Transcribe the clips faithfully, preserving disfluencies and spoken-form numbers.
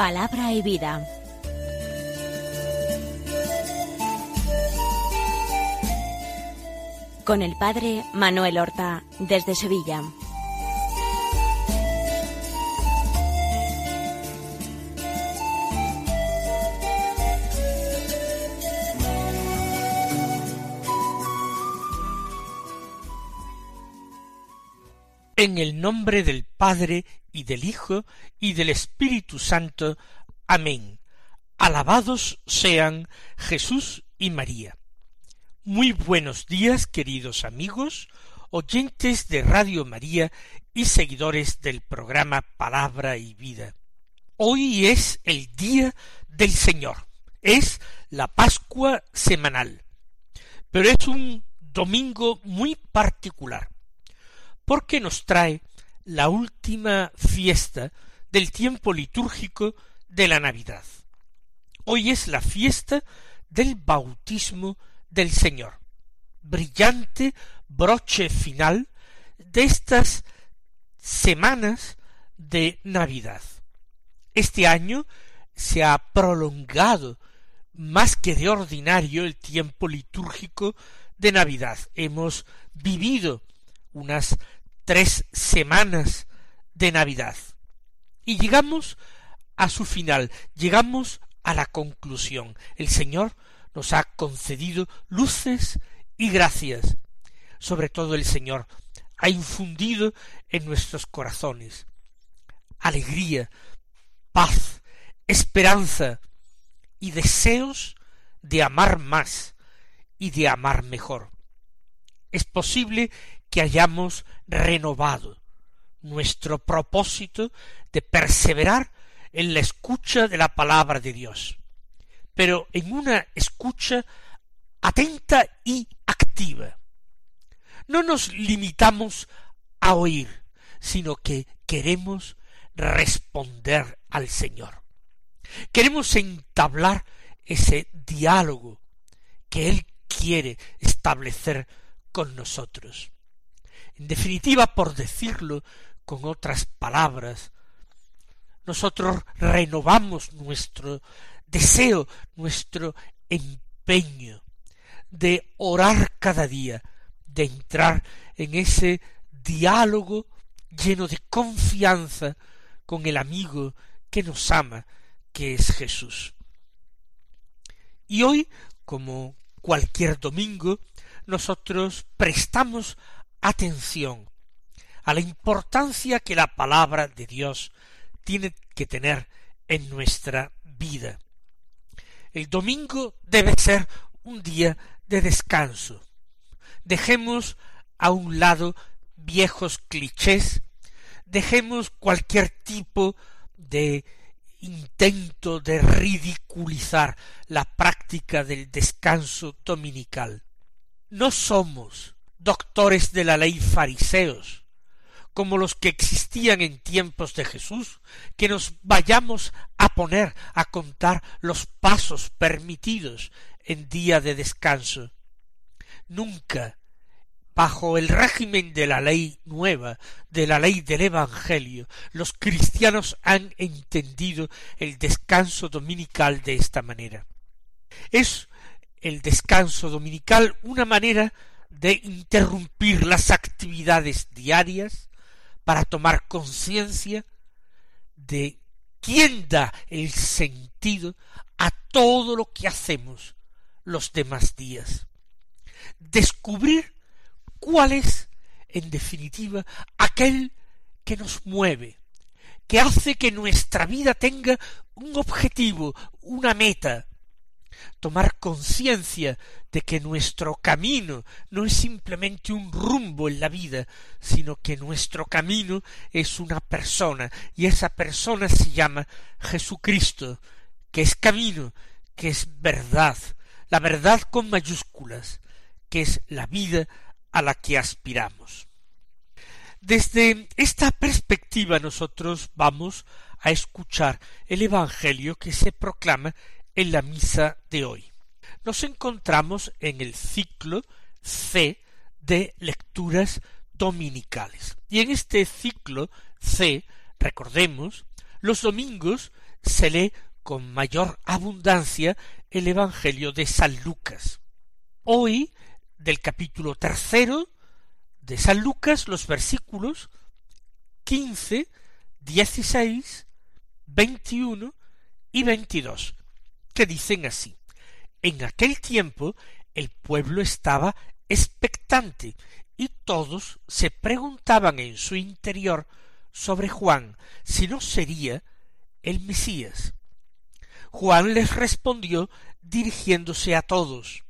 Palabra y vida. Con el padre Manuel Horta, desde Sevilla. En el nombre del Padre, y del Hijo, y del Espíritu Santo. Amén. Alabados sean Jesús y María. Muy buenos días, queridos amigos, oyentes de Radio María y seguidores del programa Palabra y Vida. Hoy es el Día del Señor, es la Pascua semanal, pero es un domingo muy particular, porque nos trae la última fiesta del tiempo litúrgico de la Navidad. Hoy es la fiesta del bautismo del Señor, brillante broche final de estas semanas de Navidad. Este año se ha prolongado más que de ordinario el tiempo litúrgico de Navidad. Hemos vivido unas tres semanas de Navidad y llegamos a su final, llegamos a la conclusión. El Señor nos ha concedido luces y gracias. Sobre todo el Señor ha infundido en nuestros corazones alegría, paz, esperanza y deseos de amar más y de amar mejor. Es posible que hayamos renovado nuestro propósito de perseverar en la escucha de la palabra de Dios, pero en una escucha atenta y activa. No nos limitamos a oír, sino que queremos responder al Señor. Queremos entablar ese diálogo que Él quiere establecer con nosotros. En definitiva, por decirlo con otras palabras, nosotros renovamos nuestro deseo, nuestro empeño de orar cada día, de entrar en ese diálogo lleno de confianza con el amigo que nos ama, que es Jesús. Y hoy, como cualquier domingo, nosotros prestamos atención a la importancia que la palabra de Dios tiene que tener en nuestra vida. El domingo debe ser un día de descanso. Dejemos a un lado viejos clichés, dejemos cualquier tipo de intento de ridiculizar la práctica del descanso dominical. No somos doctores de la ley fariseos, como los que existían en tiempos de Jesús, que nos vayamos a poner a contar los pasos permitidos en día de descanso. Nunca, bajo el régimen de la ley nueva, de la ley del Evangelio, los cristianos han entendido el descanso dominical de esta manera. Es el descanso dominical una manera de interrumpir las actividades diarias para tomar conciencia de quién da el sentido a todo lo que hacemos los demás días. Descubrir cuál es, en definitiva, aquel que nos mueve, que hace que nuestra vida tenga un objetivo, una meta. Tomar conciencia de que nuestro camino no es simplemente un rumbo en la vida, sino que nuestro camino es una persona, y esa persona se llama Jesucristo, que es camino, que es verdad, la verdad con mayúsculas, que es la vida a la que aspiramos. Desde esta perspectiva nosotros vamos a escuchar el Evangelio que se proclama en la misa de hoy. Nos encontramos en el ciclo C de lecturas dominicales. Y en este ciclo C, recordemos, los domingos se lee con mayor abundancia el Evangelio de San Lucas. Hoy, del capítulo tercero de San Lucas, los versículos quince, dieciséis, veintiuno y veintidós, que dicen así: en aquel tiempo el pueblo estaba expectante y todos se preguntaban en su interior sobre Juan, si no sería el Mesías. Juan les respondió dirigiéndose a todos: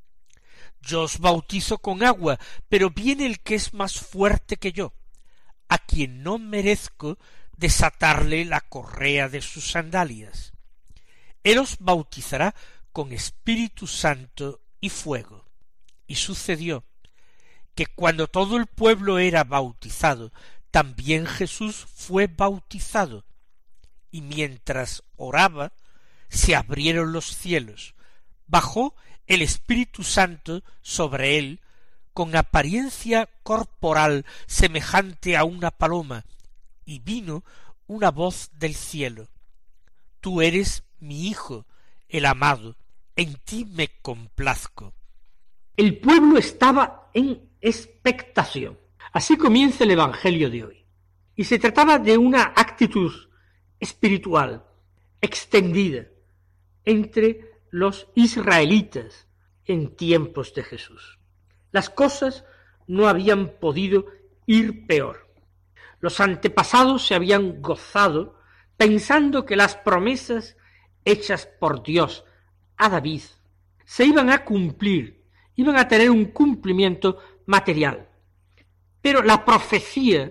yo os bautizo con agua, pero viene el que es más fuerte que yo, a quien no merezco desatarle la correa de sus sandalias. Él os bautizará con Espíritu Santo y fuego. Y sucedió que cuando todo el pueblo era bautizado, también Jesús fue bautizado, y mientras oraba, se abrieron los cielos, bajó el Espíritu Santo sobre él, con apariencia corporal semejante a una paloma, y vino una voz del cielo: tú eres mi Hijo, el amado, en ti me complazco. El pueblo estaba en expectación. Así comienza el Evangelio de hoy. Y se trataba de una actitud espiritual extendida entre los israelitas en tiempos de Jesús. Las cosas no habían podido ir peor. Los antepasados se habían gozado pensando que las promesas hechas por Dios a David se iban a cumplir, iban a tener un cumplimiento material. Pero la profecía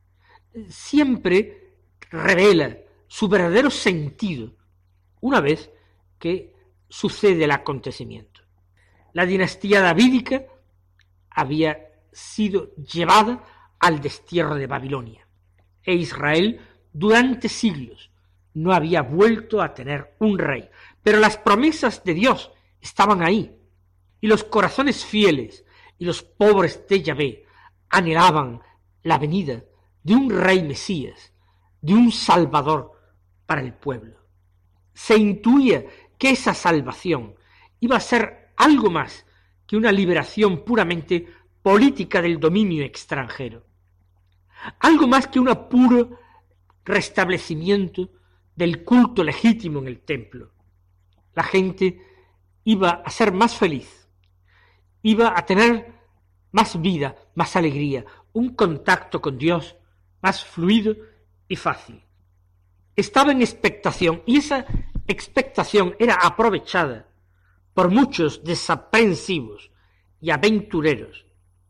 siempre revela su verdadero sentido una vez que sucede el acontecimiento. La dinastía davídica había sido llevada al destierro de Babilonia, e Israel durante siglos no había vuelto a tener un rey, pero las promesas de Dios estaban ahí, y los corazones fieles y los pobres de Yahvé anhelaban la venida de un rey Mesías, de un Salvador para el pueblo. Se intuía que esa salvación iba a ser algo más que una liberación puramente política del dominio extranjero, algo más que un puro restablecimiento del culto legítimo en el templo. La gente iba a ser más feliz, iba a tener más vida, más alegría, un contacto con Dios más fluido y fácil. Estaba en expectación, y esa expectación era aprovechada por muchos desaprensivos y aventureros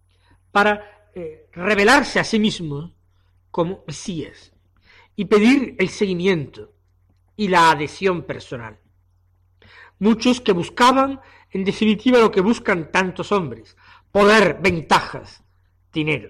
para eh, revelarse a sí mismos como Mesías y pedir el seguimiento y la adhesión personal. Muchos que buscaban, en definitiva, lo que buscan tantos hombres: poder, ventajas, dinero.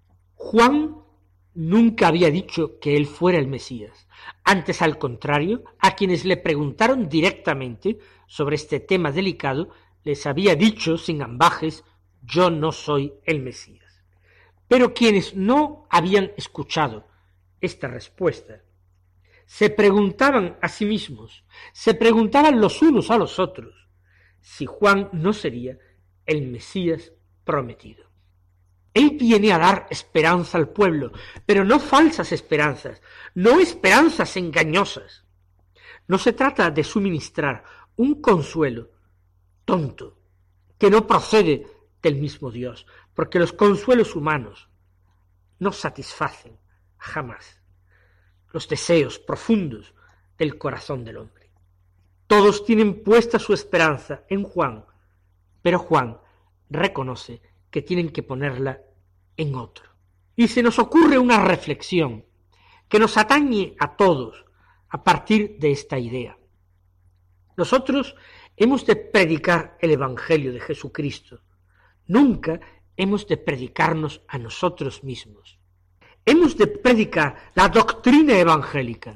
Juan nunca había dicho que él fuera el Mesías. Antes, al contrario, a quienes le preguntaron directamente sobre este tema delicado, les había dicho sin ambajes: yo no soy el Mesías. Pero quienes no habían escuchado esta respuesta se preguntaban a sí mismos, se preguntaban los unos a los otros, si Juan no sería el Mesías prometido. Él viene a dar esperanza al pueblo, pero no falsas esperanzas, no esperanzas engañosas. No se trata de suministrar un consuelo tonto, que no procede del mismo Dios, porque los consuelos humanos no satisfacen jamás los deseos profundos del corazón del hombre. Todos tienen puesta su esperanza en Juan, pero Juan reconoce que tienen que ponerla en otro. Y se nos ocurre una reflexión que nos atañe a todos a partir de esta idea. Nosotros hemos de predicar el Evangelio de Jesucristo. Nunca hemos de predicarnos a nosotros mismos. Hemos de predicar la doctrina evangélica.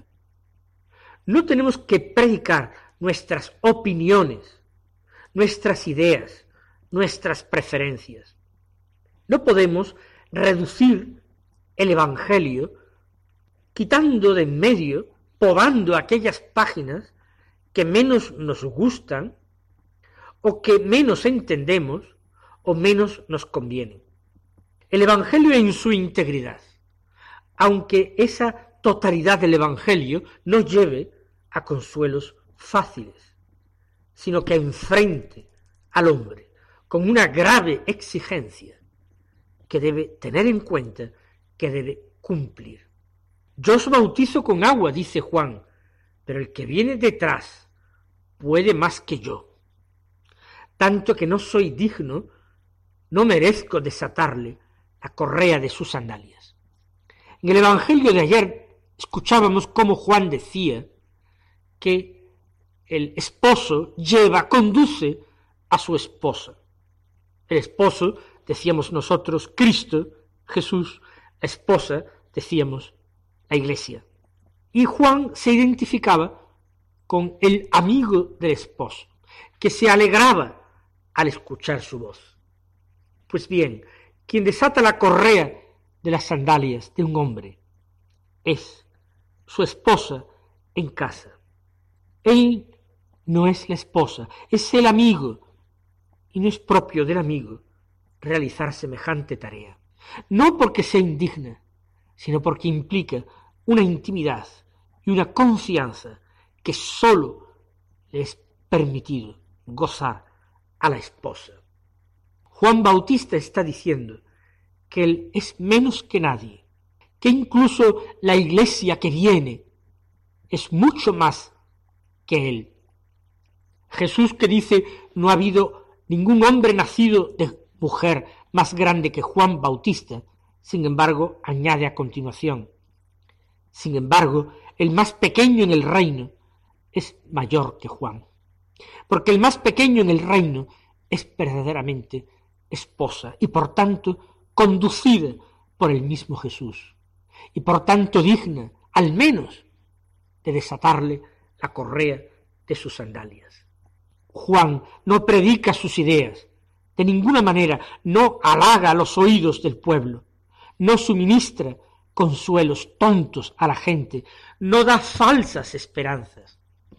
No tenemos que predicar nuestras opiniones, nuestras ideas, nuestras preferencias. No podemos reducir el Evangelio quitando de en medio podando aquellas páginas que menos nos gustan o que menos entendemos o menos nos convienen. El Evangelio en su integridad, aunque esa totalidad del Evangelio no lleve a consuelos fáciles, sino que enfrente al hombre con una grave exigencia que debe tener en cuenta, que debe cumplir. Yo os bautizo con agua, dice Juan, pero el que viene detrás puede más que yo, tanto que no soy digno, no merezco desatarle la correa de sus sandalias. En el Evangelio de ayer escuchábamos cómo Juan decía que el esposo lleva, conduce a su esposa. El esposo, decíamos nosotros, Cristo, Jesús, la esposa, decíamos, la Iglesia. Y Juan se identificaba con el amigo del esposo, que se alegraba al escuchar su voz. Pues bien, quien desata la correa de las sandalias de un hombre es su esposa en casa. Él no es la esposa, es el amigo, y no es propio del amigo realizar semejante tarea. No porque sea indigna, sino porque implica una intimidad y una confianza que sólo le es permitido gozar a la esposa. Juan Bautista está diciendo que él es menos que nadie, que incluso la Iglesia que viene es mucho más que él. Jesús, que dice no ha habido ningún hombre nacido de mujer más grande que Juan Bautista, sin embargo, añade a continuación, sin embargo, el más pequeño en el reino es mayor que Juan, porque el más pequeño en el reino es verdaderamente esposa y por tanto conducida por el mismo Jesús y por tanto digna, al menos, de desatarle la correa de sus sandalias. Juan no predica sus ideas, de ninguna manera no halaga los oídos del pueblo, no suministra consuelos tontos a la gente, no da falsas esperanzas.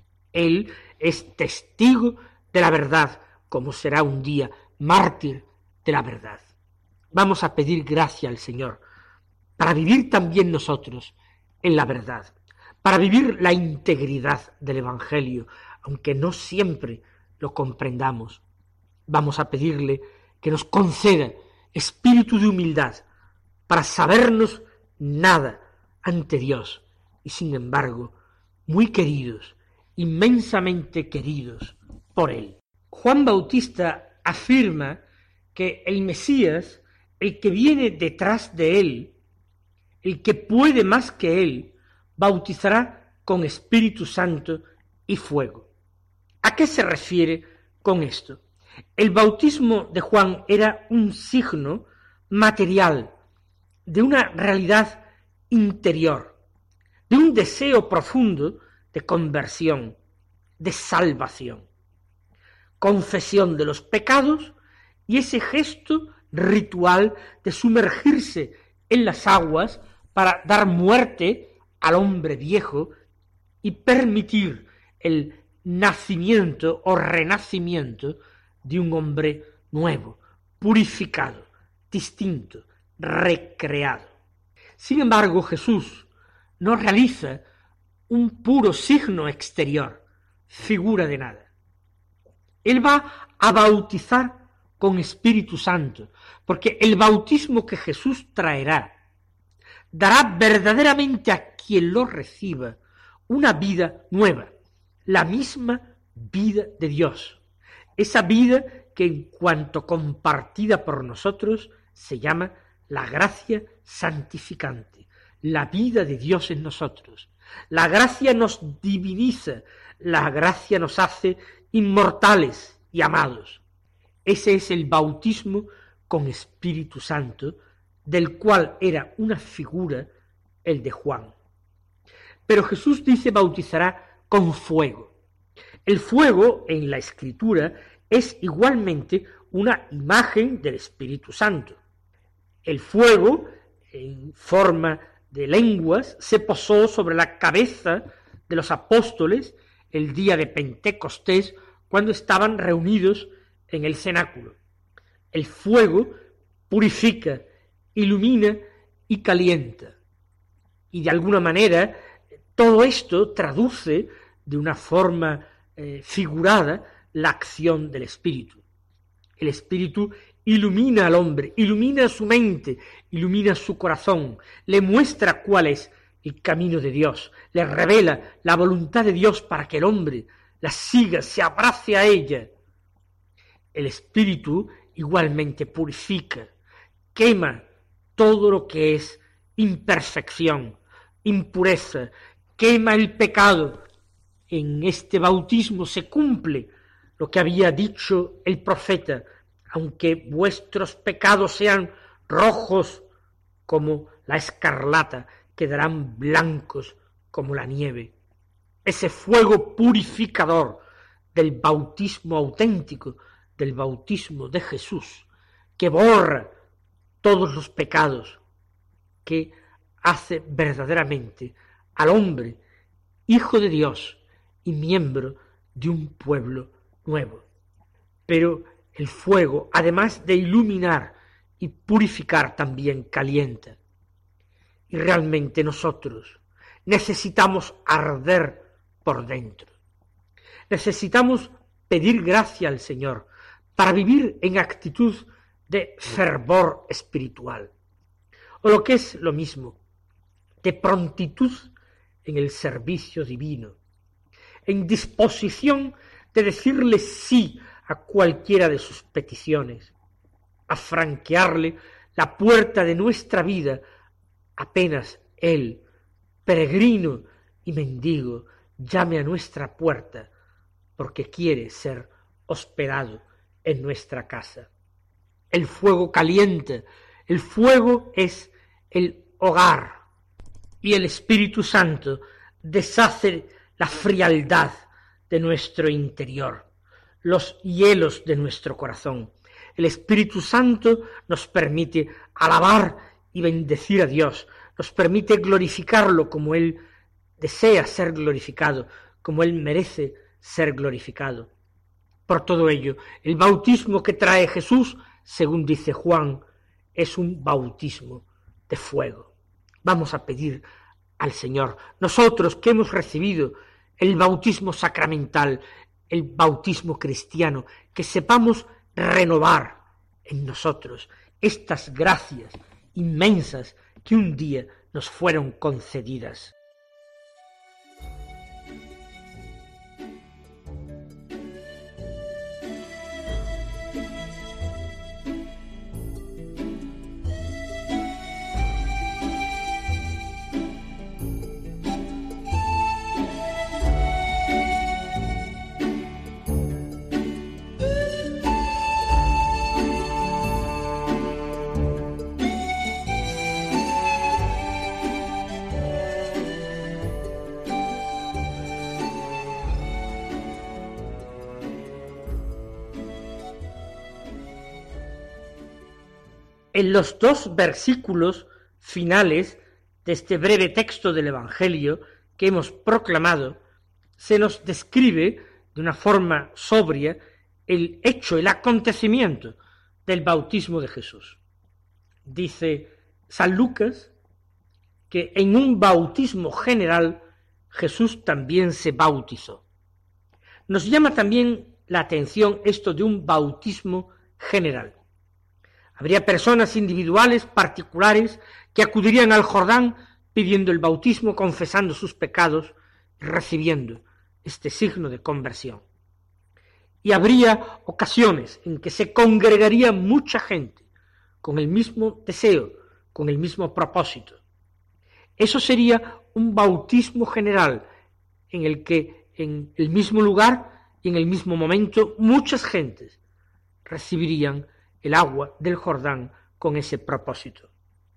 Él es testigo de la verdad, como será un día mártir de la verdad. Vamos a pedir gracia al Señor para vivir también nosotros en la verdad, para vivir la integridad del Evangelio, aunque no siempre lo comprendamos. Vamos a pedirle que nos conceda espíritu de humildad para sabernos nada ante Dios y sin embargo muy queridos, inmensamente queridos por Él. Juan Bautista afirma que el Mesías, el que viene detrás de Él, el que puede más que Él, bautizará con Espíritu Santo y fuego. ¿A qué se refiere con esto? El bautismo de Juan era un signo material de una realidad interior, de un deseo profundo de conversión, de salvación, confesión de los pecados y ese gesto ritual de sumergirse en las aguas para dar muerte al hombre viejo y permitir el nacimiento o renacimiento de un hombre nuevo, purificado, distinto, recreado. Sin embargo, Jesús no realiza un puro signo exterior, figura de nada. Él va a bautizar con Espíritu Santo, porque el bautismo que Jesús traerá dará verdaderamente a quien lo reciba una vida nueva, la misma vida de Dios, esa vida que en cuanto compartida por nosotros se llama la gracia santificante, la vida de Dios en nosotros. La gracia nos diviniza, la gracia nos hace inmortales y amados. Ese es el bautismo con Espíritu Santo, del cual era una figura el de Juan. Pero Jesús dice bautizará con fuego. El fuego en la Escritura es igualmente una imagen del Espíritu Santo. El fuego, en forma de lenguas, se posó sobre la cabeza de los apóstoles el día de Pentecostés, cuando estaban reunidos en el cenáculo. El fuego purifica, ilumina y calienta. Y de alguna manera todo esto traduce de una forma eh, figurada la acción del Espíritu. El Espíritu ilumina al hombre, ilumina su mente, ilumina su corazón, le muestra cuál es el camino de Dios, le revela la voluntad de Dios para que el hombre la siga, se abrace a ella. El Espíritu igualmente purifica, quema todo lo que es imperfección, impureza, quema el pecado. En este bautismo se cumple lo que había dicho el profeta: aunque vuestros pecados sean rojos como la escarlata, quedarán blancos como la nieve. Ese fuego purificador del bautismo auténtico, del bautismo de Jesús, que borra todos los pecados, que hace verdaderamente al hombre hijo de Dios y miembro de un pueblo nuevo. Pero el fuego, además de iluminar y purificar, también calienta. Y realmente nosotros necesitamos arder por dentro. Necesitamos pedir gracia al Señor para vivir en actitud de fervor espiritual, o lo que es lo mismo, de prontitud en el servicio divino, en disposición de decirle sí a cualquiera de sus peticiones, a franquearle la puerta de nuestra vida apenas Él, peregrino y mendigo, llame a nuestra puerta porque quiere ser hospedado en nuestra casa. El fuego calienta, el fuego es el hogar, y el Espíritu Santo deshace la frialdad de nuestro interior, los hielos de nuestro corazón. El Espíritu Santo nos permite alabar y bendecir a Dios, nos permite glorificarlo como Él desea ser glorificado, como Él merece ser glorificado. Por todo ello, el bautismo que trae Jesús, según dice Juan, es un bautismo de fuego. Vamos a pedir al Señor, nosotros que hemos recibido el bautismo sacramental, el bautismo cristiano, que sepamos renovar en nosotros estas gracias inmensas que un día nos fueron concedidas. En los dos versículos finales de este breve texto del Evangelio que hemos proclamado, se nos describe de una forma sobria el hecho, el acontecimiento del bautismo de Jesús. Dice San Lucas que en un bautismo general Jesús también se bautizó. Nos llama también la atención esto de un bautismo general. Habría personas individuales, particulares, que acudirían al Jordán pidiendo el bautismo, confesando sus pecados y recibiendo este signo de conversión. Y habría ocasiones en que se congregaría mucha gente con el mismo deseo, con el mismo propósito. Eso sería un bautismo general en el que en el mismo lugar y en el mismo momento muchas gentes recibirían el agua del Jordán con ese propósito.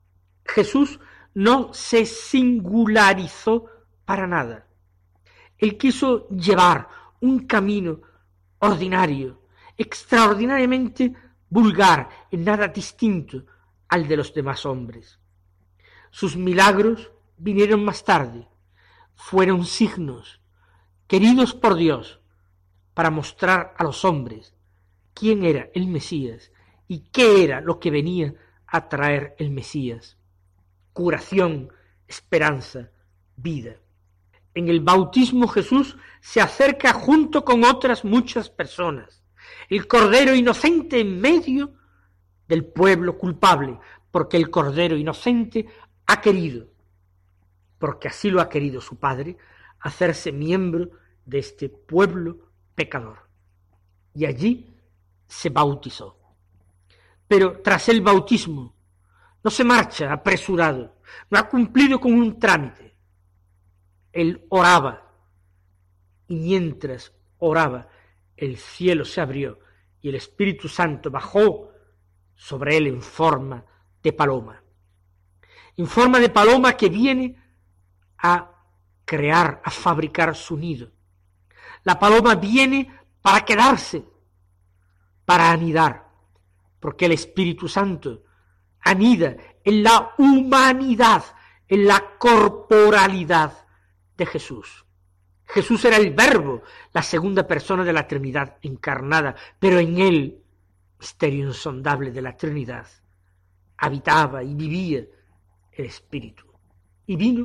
Jesús no se singularizó para nada. Él quiso llevar un camino ordinario, extraordinariamente vulgar, en nada distinto al de los demás hombres. Sus milagros vinieron más tarde. fueron signos queridos por Dios para mostrar a los hombres quién era el Mesías y qué era lo que venía a traer el Mesías: curación, esperanza, vida. En el bautismo Jesús se acerca junto con otras muchas personas, el Cordero inocente en medio del pueblo culpable, porque el Cordero inocente ha querido, porque así lo ha querido su Padre, hacerse miembro de este pueblo pecador. Y allí se bautizó. Pero tras el bautismo no se marcha apresurado, no ha cumplido con un trámite. Él oraba, y mientras oraba, el cielo se abrió y el Espíritu Santo bajó sobre él en forma de paloma. En forma de paloma que viene a crear, a fabricar su nido. La paloma viene para quedarse, para anidar, porque el Espíritu Santo anida en la humanidad, en la corporalidad de Jesús. Jesús era el Verbo, la segunda persona de la Trinidad encarnada, pero en él, misterio insondable de la Trinidad, habitaba y vivía el Espíritu. Y vino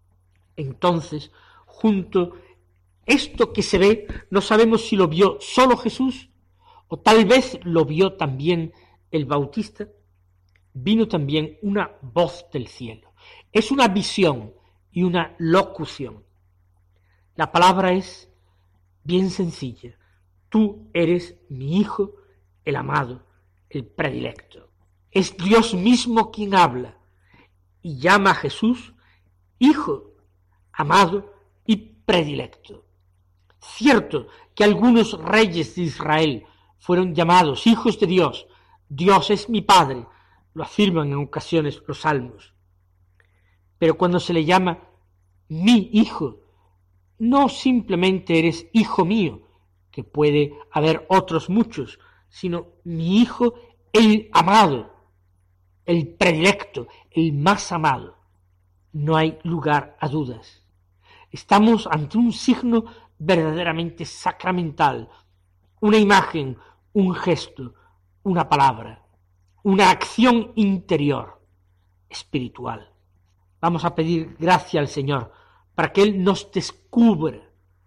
entonces junto esto que se ve, no sabemos si lo vio solo Jesús o tal vez lo vio también el Bautista, vino también una voz del cielo. Es una visión y una locución. La palabra es bien sencilla: tú eres mi Hijo, el amado, el predilecto. Es Dios mismo quien habla y llama a Jesús Hijo, amado y predilecto. Cierto que algunos reyes de Israel fueron llamados hijos de Dios. Dios es mi Padre, lo afirman en ocasiones los salmos. Pero cuando se le llama mi Hijo, no simplemente eres hijo mío, que puede haber otros muchos, sino mi Hijo, el amado, el predilecto, el más amado. No hay lugar a dudas. Estamos ante un signo verdaderamente sacramental, una imagen, un gesto, una palabra, una acción interior, espiritual. Vamos a pedir gracia al Señor para que Él nos descubra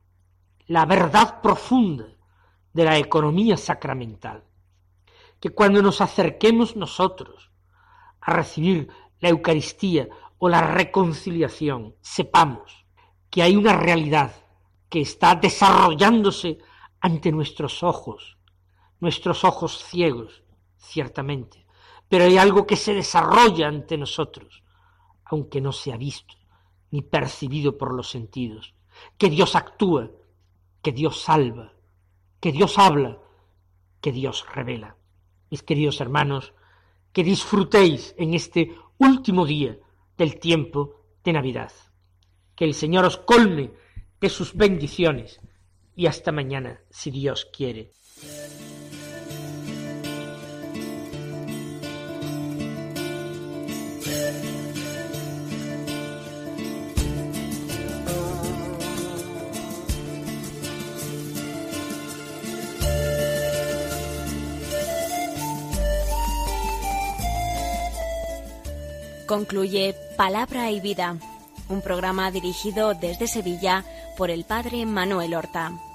la verdad profunda de la economía sacramental. Que cuando nos acerquemos nosotros a recibir la Eucaristía o la reconciliación, sepamos que hay una realidad que está desarrollándose ante nuestros ojos, nuestros ojos ciegos, ciertamente, pero hay algo que se desarrolla ante nosotros, aunque no se ha visto ni percibido por los sentidos, que Dios actúa, que Dios salva, que Dios habla, que Dios revela. Mis queridos hermanos, que disfrutéis en este último día del tiempo de Navidad. Que el Señor os colme de sus bendiciones y hasta mañana, si Dios quiere. Concluye Palabra y Vida, un programa dirigido desde Sevilla por el padre Manuel Horta.